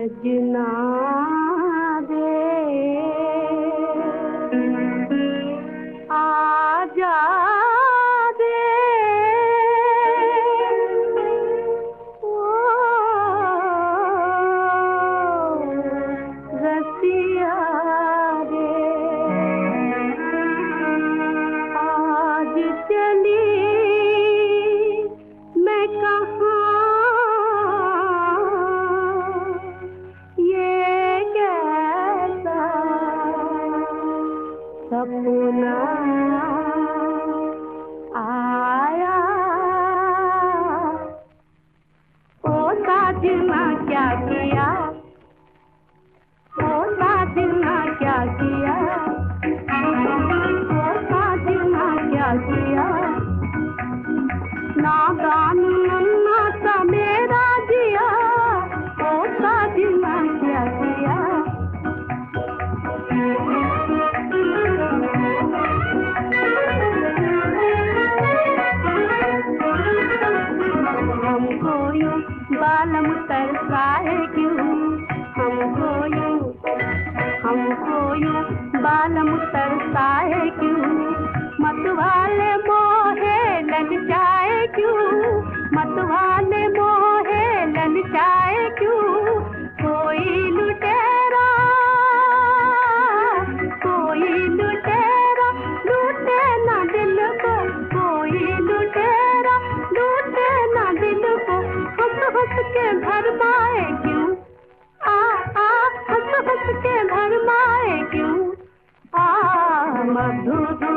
सजना रे आजा रे ओ रसिया रे आज चली मैं कहाँ सपना आया ओ साजना क्या किया, ओ साजना क्या किया, ओ साजना क्या किया। नादान नन्हा सा मेरा जिया, ओ साजना क्या किया। बालम तरसाए क्यों हमको यूं बालम तरसाए क्यों। मतवाले मोहे ललचाए क्यों, मतवाले मोहे ललचाए क्यों। कोई लुटेरा लूटे ना दिल को, कोई लुटेरा लूटे ना दिल को। हंस के भरमाए क्यों, हंस के भरमाए क्यों। मधुर